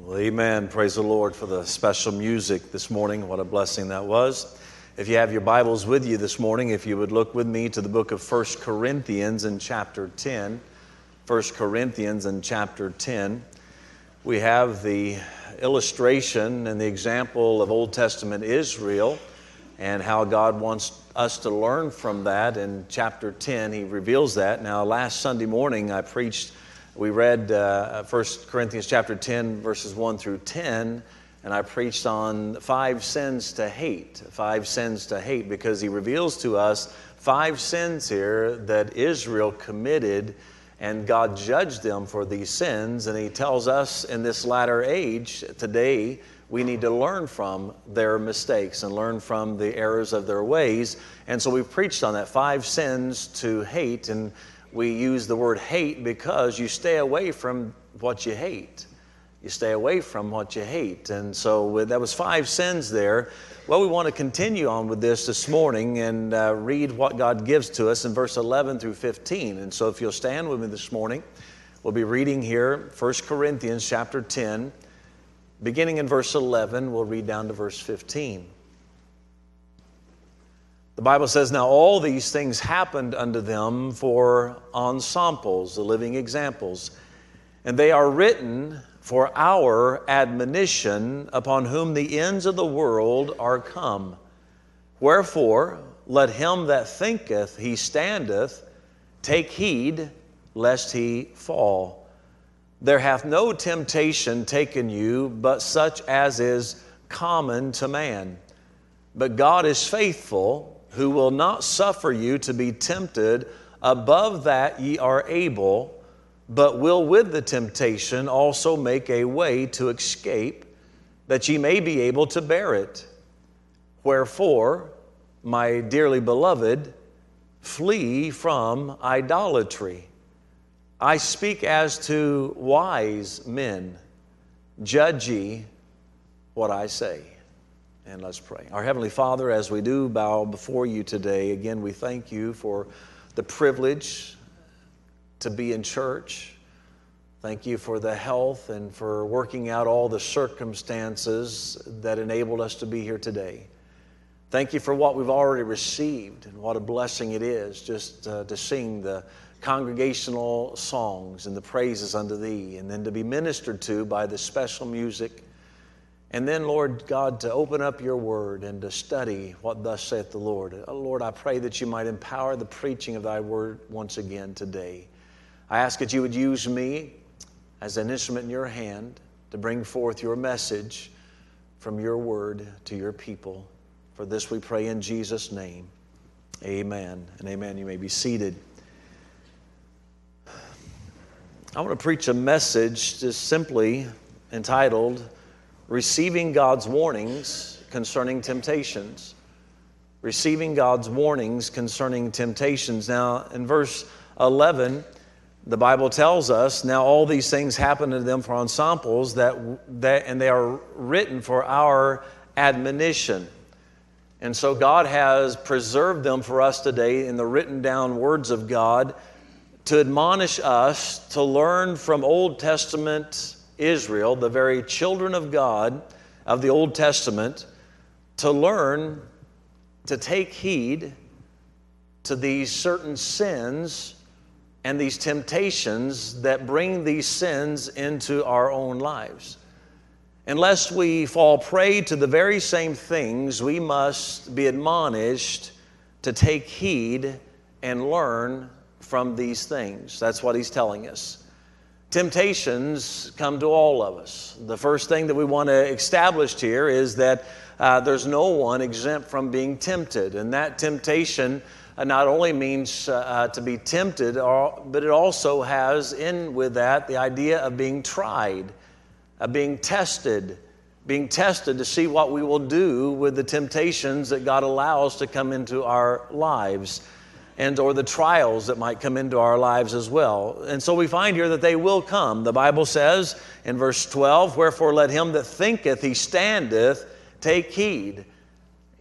Well, amen. Praise the Lord for the special music this morning. What a blessing that was. If you have your Bibles with you this morning, if you would look with me to the book of 1 Corinthians in chapter 10. 1 Corinthians in chapter 10. We have the illustration and the example of Old Testament Israel and how God wants us to learn from that. In chapter 10, He reveals that. Now, last Sunday morning we read 1 Corinthians chapter 10, verses 1 through 10, and I preached on 5 sins to hate. 5 sins to hate, because He reveals to us 5 sins here that Israel committed, and God judged them for these sins. And He tells us in this latter age, today, we need to learn from their mistakes and learn from the errors of their ways. And so we've preached on that, 5 sins to hate, and we use the word hate because you stay away from what you hate. You stay away from what you hate. And so that was 5 sins there. Well, we want to continue on with this morning and read what God gives to us in verse 11 through 15. And so if you'll stand with me this morning, we'll be reading here 1 Corinthians chapter 10. Beginning in verse 11, we'll read down to verse 15. The Bible says, "Now all these things happened unto them for ensamples," the living examples, "and they are written for our admonition, upon whom the ends of the world are come. Wherefore, let him that thinketh he standeth take heed lest he fall. There hath no temptation taken you, but such as is common to man. But God is faithful, who will not suffer you to be tempted above that ye are able, but will with the temptation also make a way to escape, that ye may be able to bear it. Wherefore, my dearly beloved, flee from idolatry. I speak as to wise men. Judge ye what I say." And let's pray. Our Heavenly Father, as we do bow before you today, again, we thank you for the privilege to be in church. Thank you for the health and for working out all the circumstances that enabled us to be here today. Thank you for what we've already received, and what a blessing it is just to sing the congregational songs and the praises unto Thee, and then to be ministered to by the special music. And then, Lord God, to open up your word and to study what thus saith the Lord. Lord, I pray that you might empower the preaching of thy word once again today. I ask that you would use me as an instrument in your hand to bring forth your message from your word to your people. For this we pray in Jesus' name. Amen and amen. You may be seated. I want to preach a message just simply entitled, "Receiving God's Warnings Concerning Temptations." Receiving God's warnings concerning temptations. Now, in verse 11, the Bible tells us, "Now all these things happen to them for ensamples, and they are written for our admonition." And so God has preserved them for us today in the written down words of God to admonish us to learn from Old Testament Israel, the very children of God of the Old Testament, to learn to take heed to these certain sins and these temptations that bring these sins into our own lives. Unless we fall prey to the very same things, we must be admonished to take heed and learn from these things. That's what he's telling us. Temptations come to all of us. The first thing that we want to establish here is that there's no one exempt from being tempted. And that temptation not only means to be tempted, but it also has in with that the idea of being tried, being tested to see what we will do with the temptations that God allows to come into our lives, and or the trials that might come into our lives as well. And so we find here that they will come. The Bible says in verse 12, "Wherefore let him that thinketh he standeth take heed."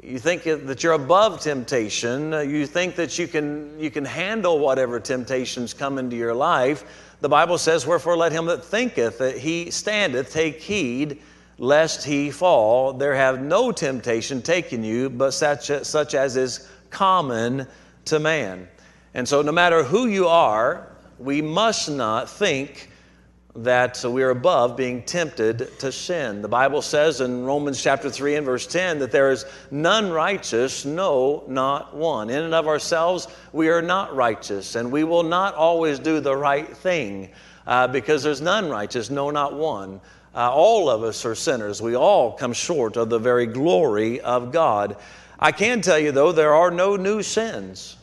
You think that you're above temptation. You think that you can handle whatever temptations come into your life. The Bible says, wherefore let him that thinketh that he standeth take heed lest he fall. There have no temptation taken you, but such as is common to man. And so no matter who you are, we must not think that we are above being tempted to sin. The Bible says in Romans chapter 3 and verse 10 that there is none righteous, no, not one. In and of ourselves, we are not righteous, and we will not always do the right thing because there's none righteous, no, not one. All of us are sinners. We all come short of the very glory of God. I can tell you, though, there are no new sins.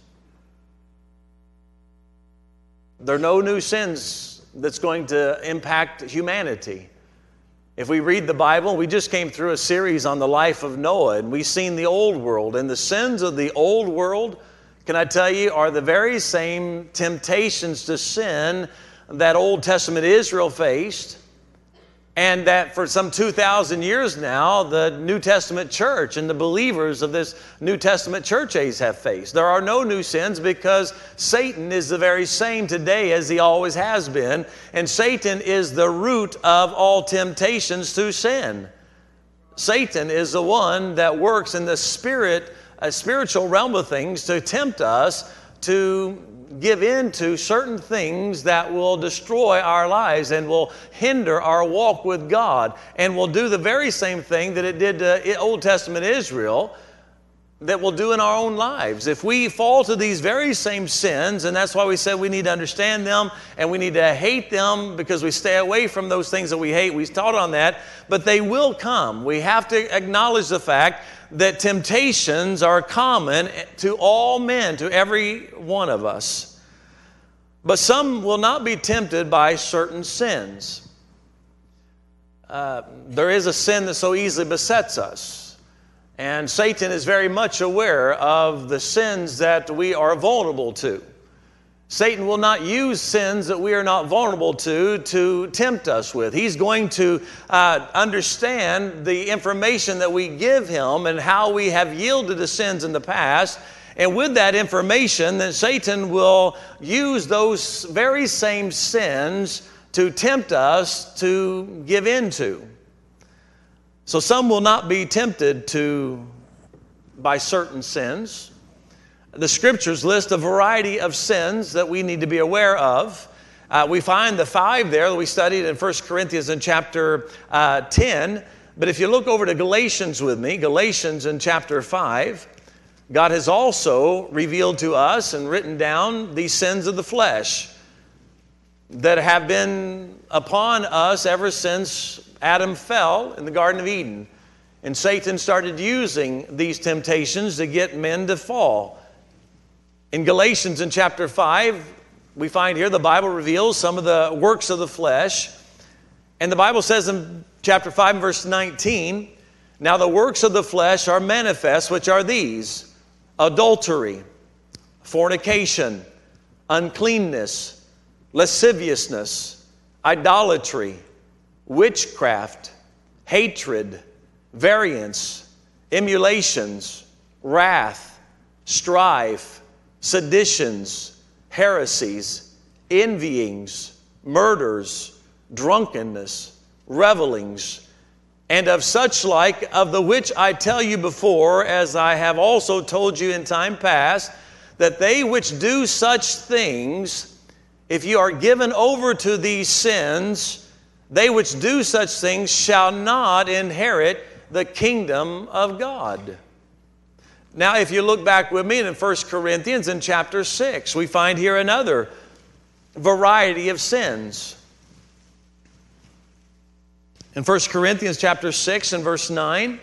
There are no new sins that's going to impact humanity. If we read the Bible, we just came through a series on the life of Noah, and we've seen the old world. And the sins of the old world, can I tell you, are the very same temptations to sin that Old Testament Israel faced, and that for some 2,000 years now, the New Testament church and the believers of this New Testament church age have faced. There are no new sins because Satan is the very same today as he always has been, and Satan is the root of all temptations to sin. Satan is the one that works in the spiritual realm of things to tempt us to give in to certain things that will destroy our lives and will hinder our walk with God, and will do the very same thing that it did to Old Testament Israel that we'll do in our own lives. If we fall to these very same sins, and that's why we said we need to understand them and we need to hate them because we stay away from those things that we hate. We taught on that, but they will come. We have to acknowledge the fact that temptations are common to all men, to every one of us. But some will not be tempted by certain sins. There is a sin that so easily besets us. And Satan is very much aware of the sins that we are vulnerable to. Satan will not use sins that we are not vulnerable to tempt us with. He's going to understand the information that we give him and how we have yielded to sins in the past. And with that information, then Satan will use those very same sins to tempt us to give into. So some will not be tempted by certain sins. The Scriptures list a variety of sins that we need to be aware of. We find the 5 there that we studied in 1 Corinthians in chapter 10. But if you look over to Galatians with me, Galatians in chapter 5, God has also revealed to us and written down these sins of the flesh that have been upon us ever since Adam fell in the Garden of Eden. And Satan started using these temptations to get men to fall. In Galatians in chapter 5, we find here the Bible reveals some of the works of the flesh. And the Bible says in chapter 5 and verse 19, now the works of the flesh are manifest, which are these: adultery, fornication, uncleanness, lasciviousness, idolatry, witchcraft, hatred, variance, emulations, wrath, strife, seditions, heresies, envyings, murders, drunkenness, revelings, and of such like, of the which I tell you before, as I have also told you in time past, that they which do such things, if you are given over to these sins, they which do such things shall not inherit the kingdom of God. Now, if you look back with me in 1 Corinthians in chapter 6, we find here another variety of sins. In 1 Corinthians chapter 6 and verse 9,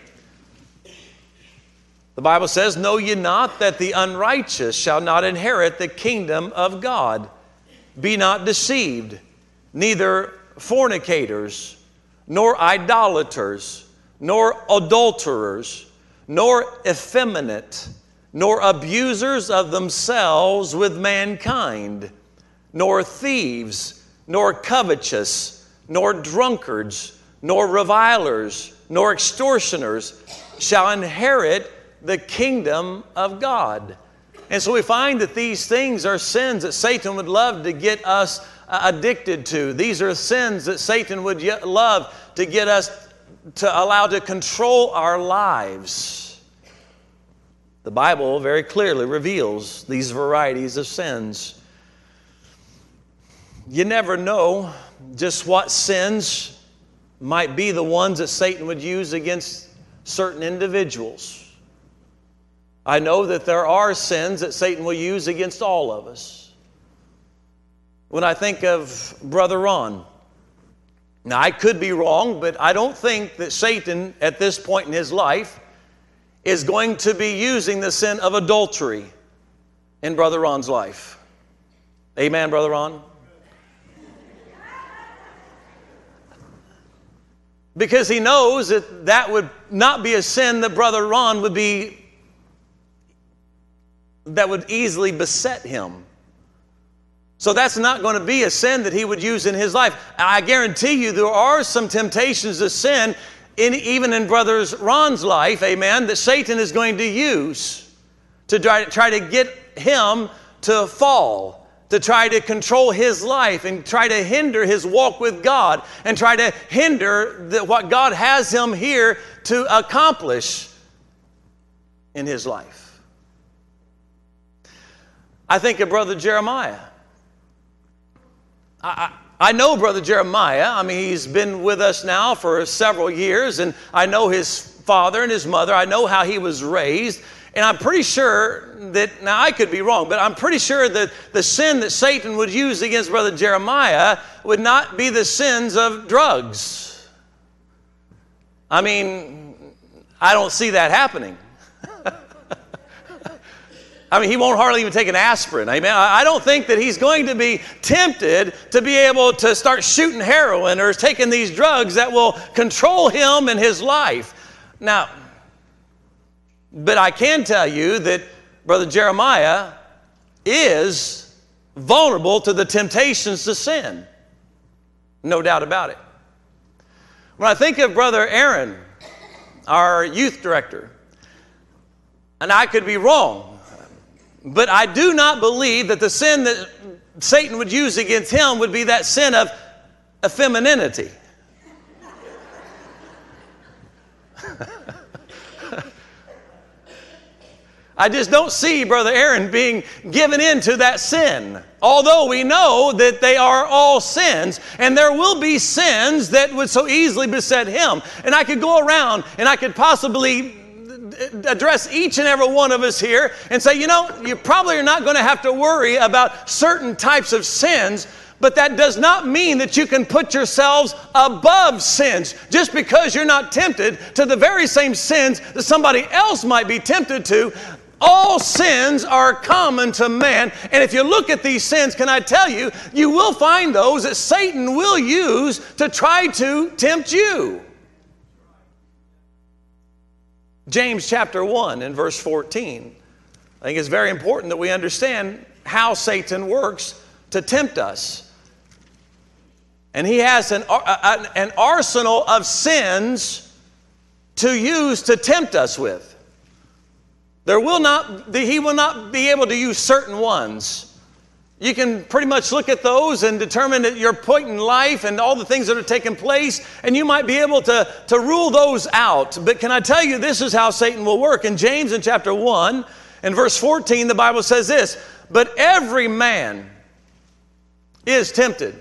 the Bible says, know ye not that the unrighteous shall not inherit the kingdom of God? Be not deceived, neither fornicators, nor idolaters, nor adulterers, nor effeminate, nor abusers of themselves with mankind, nor thieves, nor covetous, nor drunkards, nor revilers, nor extortioners shall inherit the kingdom of God. And so we find that these things are sins that Satan would love to get us addicted to. These are sins that Satan would love to get us to allow to control our lives. The Bible very clearly reveals these varieties of sins. You never know just what sins might be the ones that Satan would use against certain individuals. I know that there are sins that Satan will use against all of us. When I think of Brother Ron, now I could be wrong, but I don't think that Satan at this point in his life is going to be using the sin of adultery in Brother Ron's life. Amen, Brother Ron? Because he knows that that would not be a sin that Brother Ron that would easily beset him. So that's not going to be a sin that he would use in his life. I guarantee you there are some temptations to sin, even in Brother Ron's life, amen, that Satan is going to use to try to get him to fall, to try to control his life and try to hinder his walk with God and try to hinder what God has him here to accomplish in his life. I think of Brother Jeremiah. I know Brother Jeremiah. I mean, he's been with us now for several years, and I know his father and his mother. I know how he was raised, and I'm pretty sure that, now I could be wrong, but I'm pretty sure that the sin that Satan would use against Brother Jeremiah would not be the sins of drugs. I mean, I don't see that happening. I mean, he won't hardly even take an aspirin. Amen. I don't think that he's going to be tempted to be able to start shooting heroin or taking these drugs that will control him and his life. Now, but I can tell you that Brother Jeremiah is vulnerable to the temptations to sin. No doubt about it. When I think of Brother Aaron, our youth director, and I could be wrong, but I do not believe that the sin that Satan would use against him would be that sin of femininity. I just don't see Brother Aaron being given into that sin. Although we know that they are all sins, and there will be sins that would so easily beset him. And I could go around and I could possibly address each and every one of us here and say, you know, you probably are not going to have to worry about certain types of sins, but that does not mean that you can put yourselves above sins just because you're not tempted to the very same sins that somebody else might be tempted to. All sins are common to man, and if you look at these sins, can I tell you, you will find those that Satan will use to try to tempt you. James chapter 1 and verse 14. I think it's very important that we understand how Satan works to tempt us. And he has an arsenal of sins to use to tempt us with. He will not be able to use certain ones. You can pretty much look at those and determine that your point in life and all the things that are taking place, and you might be able to rule those out. But can I tell you, this is how Satan will work. In James in chapter 1 and verse 14, the Bible says this, "But every man is tempted."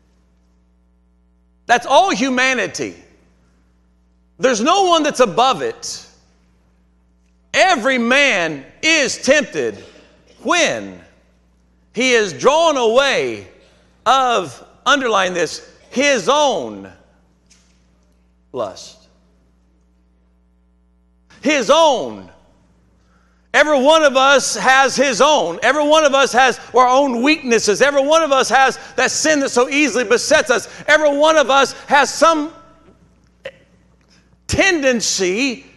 That's all humanity. There's no one that's above it. Every man is tempted when he is drawn away of, underline this, his own lust. His own. Every one of us has his own. Every one of us has our own weaknesses. Every one of us has that sin that so easily besets us. Every one of us has some tendency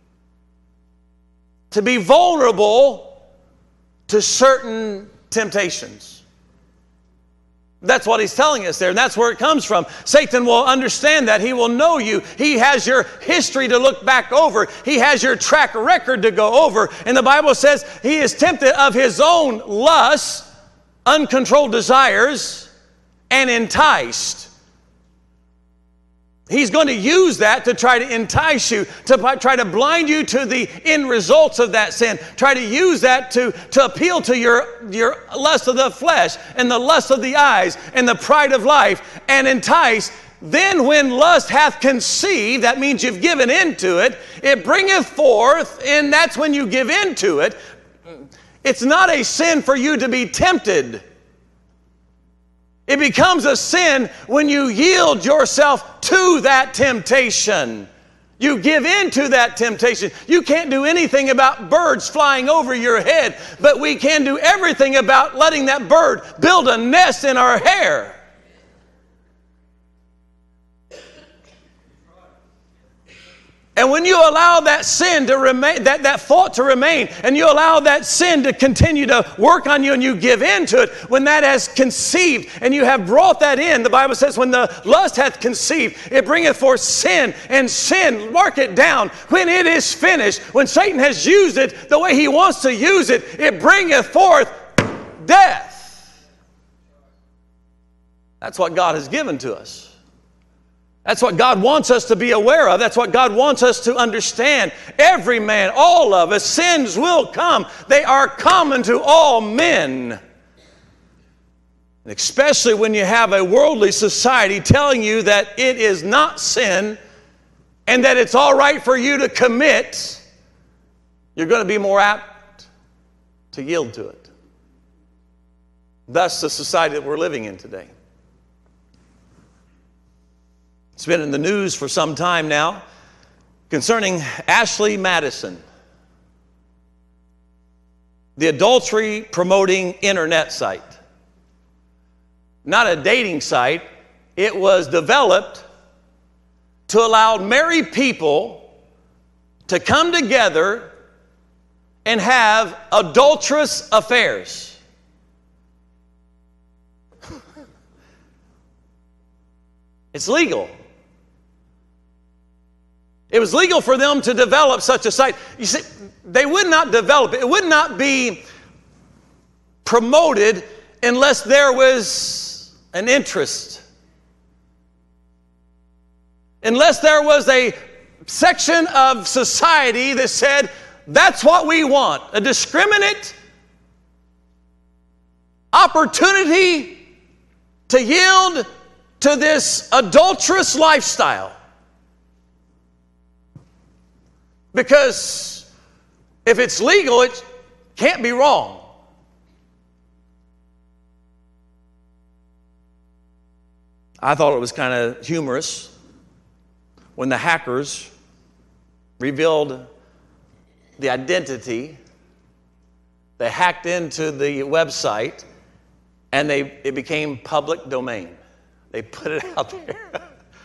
to be vulnerable to certain temptations. That's what he's telling us there, and that's where it comes from. Satan will understand that. He will know you. He has your history to look back over. He has your track record to go over. And the Bible says he is tempted of his own lusts, uncontrolled desires, and enticed. He's going to use that to try to entice you, to try to blind you to the end results of that sin. Try to use that to appeal to your lust of the flesh and the lust of the eyes and the pride of life and entice. Then when lust hath conceived, that means you've given into it, it bringeth forth, and that's when you give into it. It's not a sin for you to be tempted. It becomes a sin when you yield yourself to that temptation. You give in to that temptation. You can't do anything about birds flying over your head, but we can do everything about letting that bird build a nest in our hair. And when you allow that sin to remain, that thought to remain, and you allow that sin to continue to work on you and you give in to it, when that has conceived and you have brought that in, the Bible says when the lust hath conceived, it bringeth forth sin, and sin, mark it down, when it is finished, when Satan has used it the way he wants to use it, it bringeth forth death. That's what God has given to us. That's what God wants us to be aware of. That's what God wants us to understand. Every man, all of us, sins will come. They are common to all men. And especially when you have a worldly society telling you that it is not sin and that it's all right for you to commit, you're going to be more apt to yield to it. Thus, the society that we're living in today. It's been in the news for some time now concerning Ashley Madison, the adultery-promoting internet site. Not a dating site. It was developed to allow married people to come together and have adulterous affairs. It's legal. It was legal for them to develop such a site. You see, they would not develop it. It would not be promoted unless there was an interest. Unless there was a section of society that said, that's what we want. A discriminate opportunity to yield to this adulterous lifestyle. Because if it's legal, it can't be wrong. I thought it was kind of humorous when the hackers revealed the identity. They hacked into the website and it became public domain. They put it out there.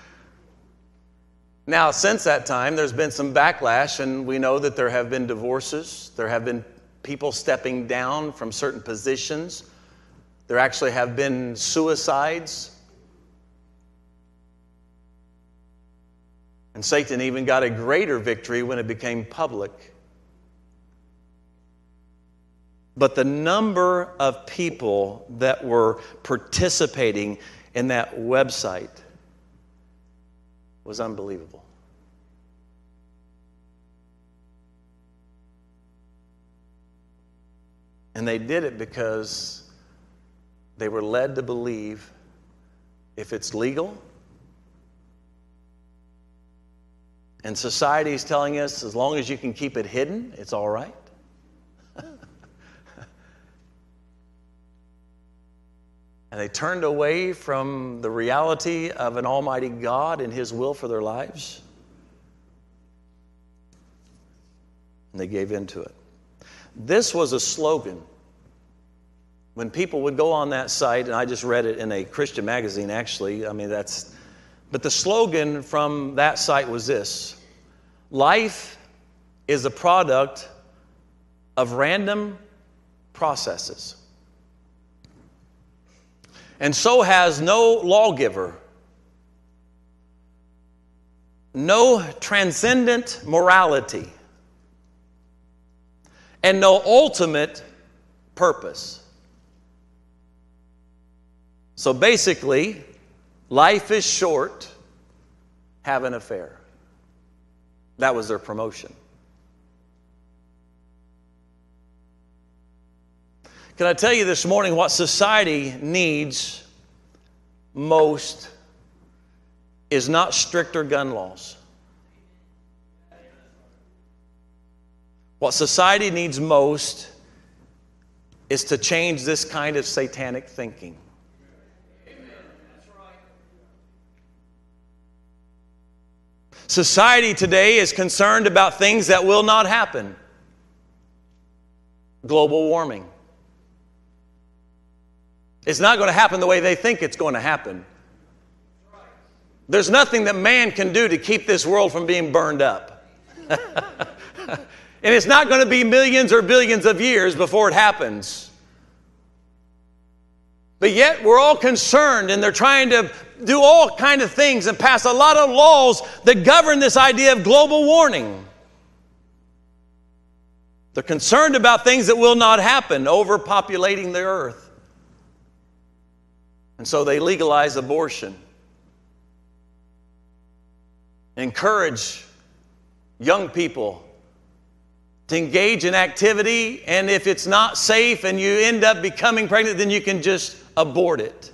Now, since that time, there's been some backlash, and we know that there have been divorces. There have been people stepping down from certain positions. There actually have been suicides. And Satan even got a greater victory when it became public. But the number of people that were participating in that website was unbelievable. And they did it because they were led to believe if it's legal, and society is telling us as long as you can keep it hidden, it's all right. And they turned away from the reality of an almighty God and His will for their lives. And they gave in to it. This was a slogan. When people would go on that site, and I just read it in a Christian magazine, actually. But the slogan from that site was this: life is a product of random processes. and so has no lawgiver, no transcendent morality, and no ultimate purpose. So basically, life is short, have an affair. That was their promotion. Can I tell you this morning what society needs most is not stricter gun laws. What society needs most is to change this kind of satanic thinking. Society today is concerned about things that will not happen. Global warming. It's not going to happen the way they think it's going to happen. There's nothing that man can do to keep this world from being burned up. And it's not going to be millions or billions of years before it happens. But yet we're all concerned, and they're trying to do all kinds of things and pass a lot of laws that govern this idea of global warming. They're concerned about things that will not happen, overpopulating the earth. And so they legalize abortion. Encourage young people to engage in activity, and if it's not safe and you end up becoming pregnant, then you can just abort it.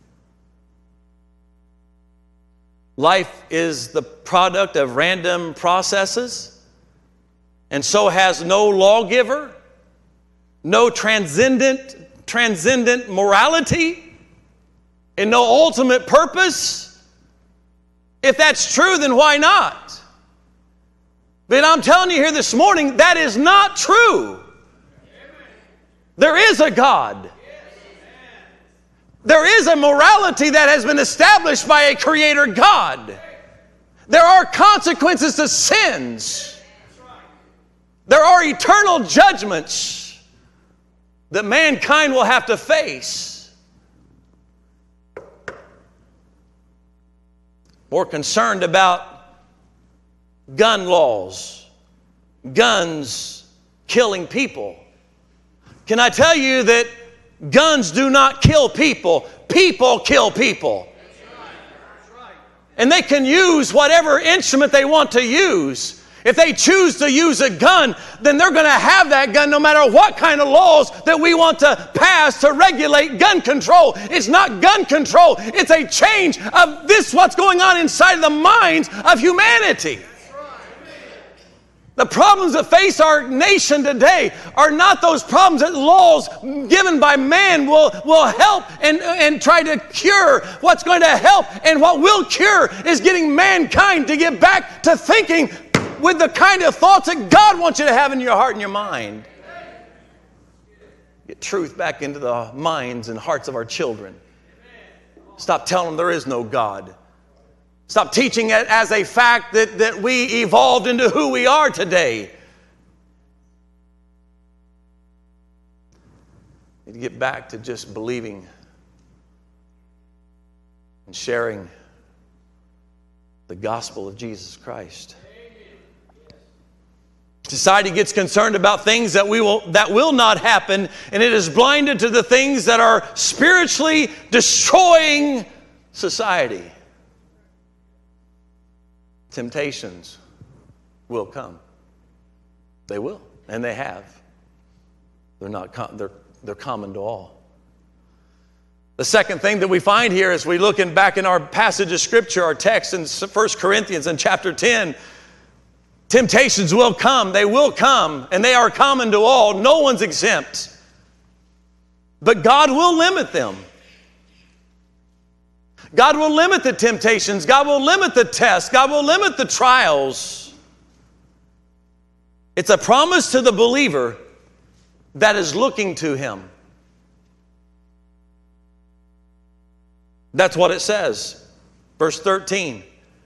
Life is the product of random processes, and so has no lawgiver, no transcendent morality, and no ultimate purpose. If that's true, then why not? But I'm telling you here this morning, that is not true. There is a God. There is a morality that has been established by a creator God. There are consequences to sins. There are eternal judgments that mankind will have to face. More concerned about gun laws, guns killing people. Can I tell you that guns do not kill people, people kill people. And they can use whatever instrument they want to use. If they choose to use a gun, then they're going to have that gun no matter what kind of laws that we want to pass to regulate gun control. It's not gun control. It's a change of what's going on inside of the minds of humanity. The problems that face our nation today are not those problems that laws given by man will help and try to cure. What's going to help and what will cure is getting mankind to get back to thinking with the kind of thoughts that God wants you to have in your heart and your mind. Get truth back into the minds and hearts of our children. Stop telling them there is no God. Stop teaching it as a fact that we evolved into who we are today. Need to get back to just believing and sharing the gospel of Jesus Christ. Society gets concerned about things that will not happen, and it is blinded to the things that are spiritually destroying society. Temptations will come. They will, and they have. They're common to all. The second thing that we find here as we looking back in our passage of Scripture, our text in 1 Corinthians in chapter 10, temptations will come. They will come, and they are common to all. No one's exempt. But God will limit them. God will limit the temptations. God will limit the tests. God will limit the trials. It's a promise to the believer that is looking to Him. That's what it says. Verse 13.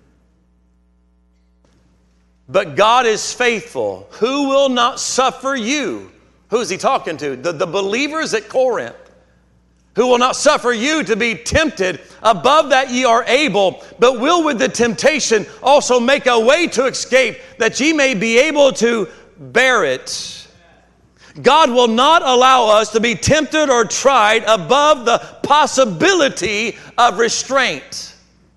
But God is faithful, who will not suffer you. Who is He talking to? The believers at Corinth. who will not suffer you to be tempted above that ye are able, but will with the temptation also make a way to escape, that ye may be able to bear it. God will not allow us to be tempted or tried above the possibility of restraint.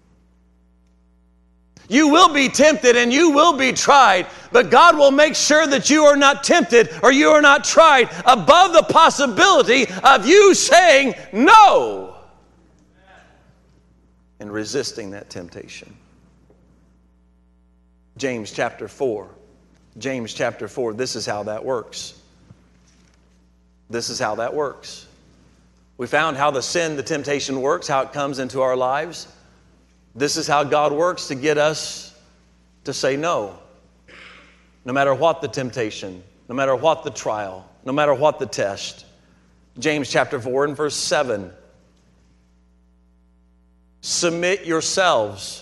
You will be tempted and you will be tried, but God will make sure that you are not tempted or you are not tried above the possibility of you saying no and resisting that temptation. James chapter 4. James chapter 4, this is how that works. This is how that works. We found how the temptation works, how it comes into our lives. This is how God works to get us to say no. No matter what the temptation, no matter what the trial, no matter what the test. James chapter 4 and verse 7. Submit yourselves.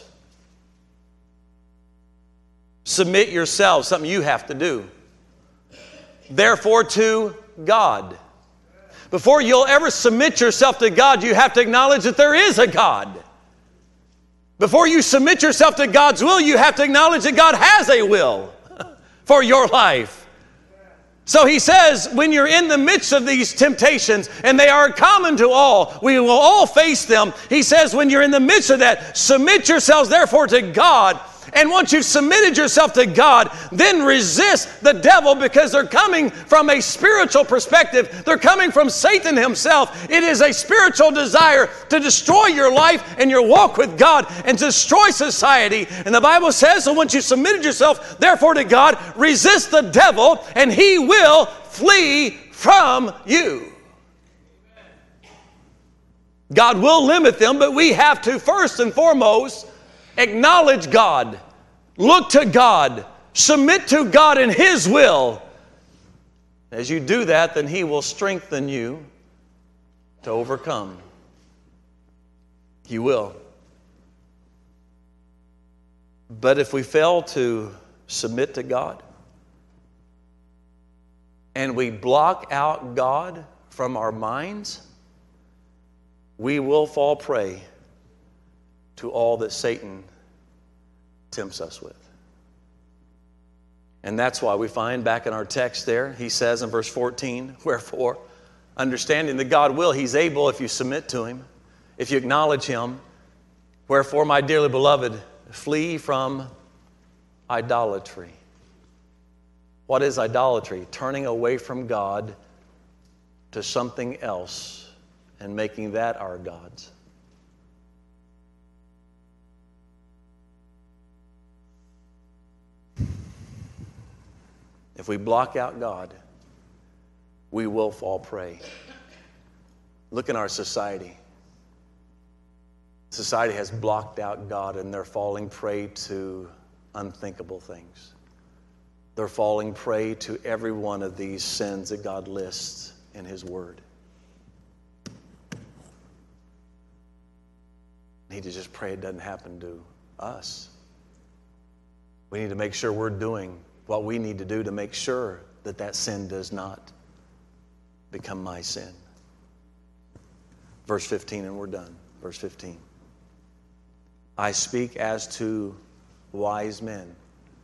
Submit yourselves, something you have to do. Therefore to God. Before you'll ever submit yourself to God, you have to acknowledge that there is a God. Before you submit yourself to God's will, you have to acknowledge that God has a will for your life. So he says, when you're in the midst of these temptations, and they are common to all, we will all face them. He says, when you're in the midst of that, submit yourselves therefore to God. And once you've submitted yourself to God, then resist the devil, because they're coming from a spiritual perspective. They're coming from Satan himself. It is a spiritual desire to destroy your life and your walk with God and to destroy society. And the Bible says, so once you've submitted yourself, therefore, to God, resist the devil and he will flee from you. God will limit them, but we have to first and foremost acknowledge God, look to God, submit to God and His will. As you do that, then He will strengthen you to overcome. He will. But if we fail to submit to God and we block out God from our minds, we will fall prey to all that Satan tempts us with. And that's why we find back in our text there, he says in verse 14, wherefore, understanding that God will, He's able if you submit to Him, if you acknowledge Him. Wherefore, my dearly beloved, flee from idolatry. What is idolatry? Turning away from God to something else and making that our gods. If we block out God, we will fall prey. Look in our society. Society has blocked out God and they're falling prey to unthinkable things. They're falling prey to every one of these sins that God lists in His Word. We need to just pray it doesn't happen to us. We need to make sure we're doing what we need to do to make sure that that sin does not become my sin. Verse 15, and we're done. Verse 15. I speak as to wise men.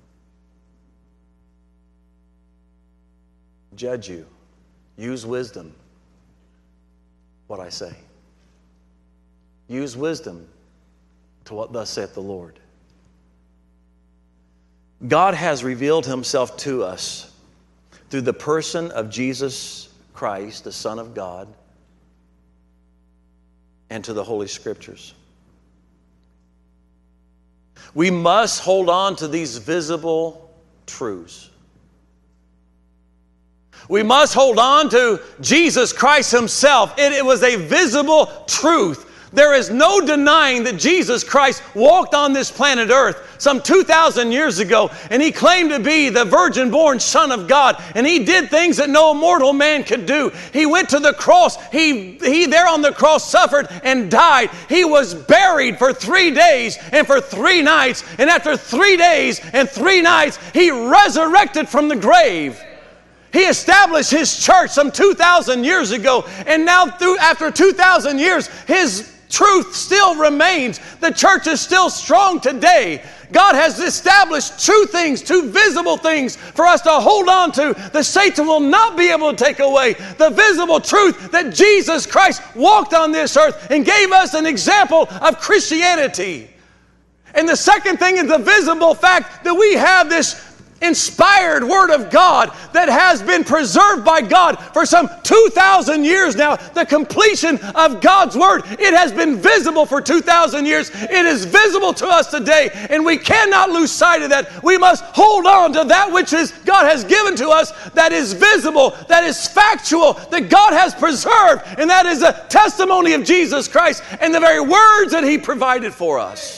Judge you. Use wisdom. What I say. Use wisdom to what thus saith the Lord. God has revealed Himself to us through the person of Jesus Christ, the Son of God, and to the Holy Scriptures. We must hold on to these visible truths. We must hold on to Jesus Christ Himself. It was a visible truth. There is no denying that Jesus Christ walked on this planet Earth some 2,000 years ago, and He claimed to be the virgin-born Son of God, and He did things that no mortal man could do. He went to the cross. He there on the cross suffered and died. He was buried for 3 days and for 3 nights, and after 3 days and 3 nights, He resurrected from the grave. He established His church some 2,000 years ago, and now after 2,000 years, His truth still remains. The church is still strong today. God has established true things, true visible things for us to hold on to. The Satan will not be able to take away the visible truth that Jesus Christ walked on this earth and gave us an example of Christianity. And the second thing is the visible fact that we have this inspired Word of God that has been preserved by God for some 2,000 years now. The completion of God's Word, it has been visible for 2,000 years. It is visible to us today, and we cannot lose sight of that. We must hold on to that which God has given to us, that is visible, that is factual, that God has preserved, and that is a testimony of Jesus Christ and the very words that He provided for us.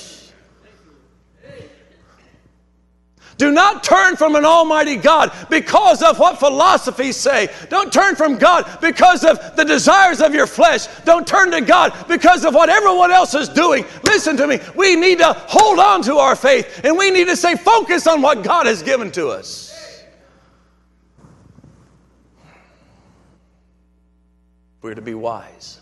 Do not turn from an almighty God because of what philosophies say. Don't turn from God because of the desires of your flesh. Don't turn to God because of what everyone else is doing. Listen to me. We need to hold on to our faith, and we need to stay focused on what God has given to us. We're to be wise.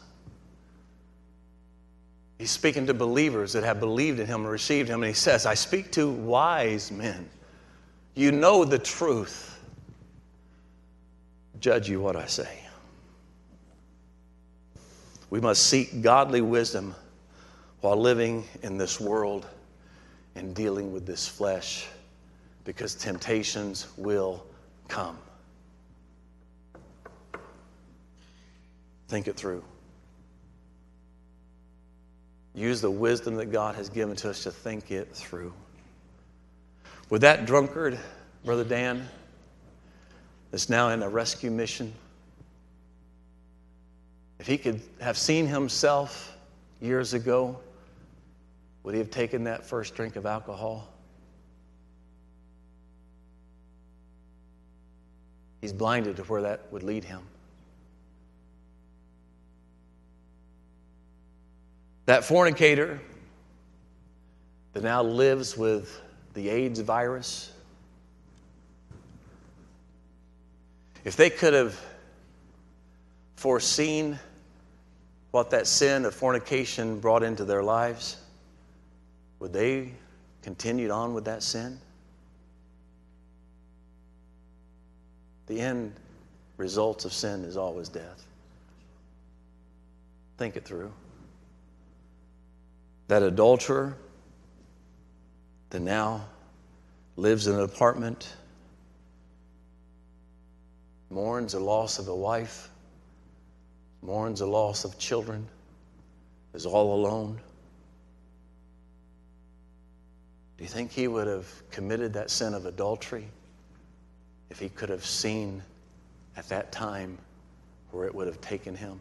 He's speaking to believers that have believed in Him and received Him, and He says, I speak to wise men. You know the truth. Judge you what I say. We must seek godly wisdom while living in this world and dealing with this flesh, because temptations will come. Think it through. Use the wisdom that God has given to us to think it through. With that drunkard, Brother Dan, that's now in a rescue mission, if he could have seen himself years ago, would he have taken that first drink of alcohol? He's blinded to where that would lead him. That fornicator that now lives with the AIDS virus, if they could have foreseen what that sin of fornication brought into their lives, would they continue on with that sin? The end result of sin is always death. Think it through. That adulterer that now lives in an apartment, mourns the loss of a wife, mourns the loss of children, is all alone. Do you think he would have committed that sin of adultery if he could have seen at that time where it would have taken him?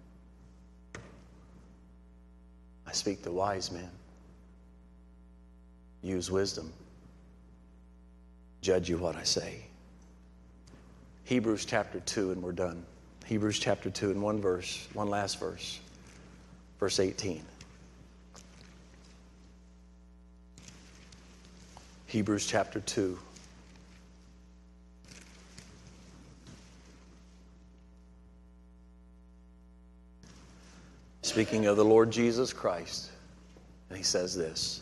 I speak to wise men. Use wisdom. Judge you what I say. Hebrews chapter 2, and we're done. Hebrews chapter 2 and one last verse. Verse 18. Hebrews chapter 2. Speaking of the Lord Jesus Christ, and he says this: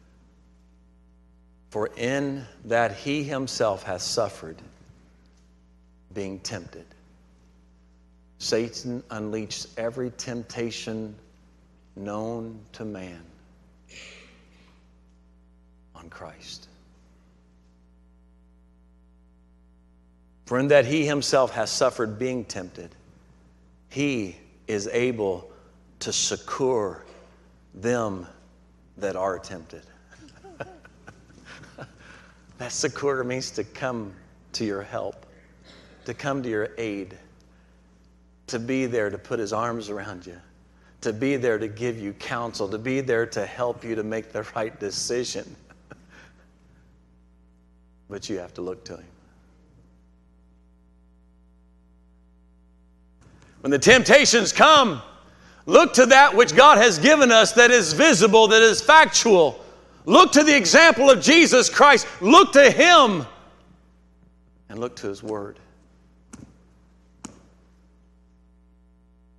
for in that he himself hath suffered, being tempted, Satan unleashed every temptation known to man on Christ. For in that he himself hath suffered, being tempted, he is able to succor them that are tempted. That succor means to come to your help, to come to your aid, to be there to put his arms around you, to be there to give you counsel, to be there to help you to make the right decision. But you have to look to him. When the temptations come, look to that which God has given us that is visible, that is factual. Look to the example of Jesus Christ. Look to him and look to his word.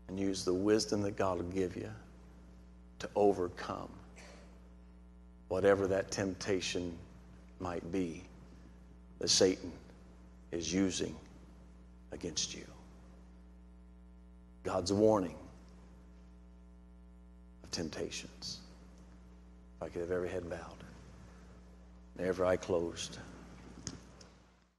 and use the wisdom that God will give you to overcome whatever that temptation might be that Satan is using against you. God's warning of temptations. If I could have every head bowed and every eye closed.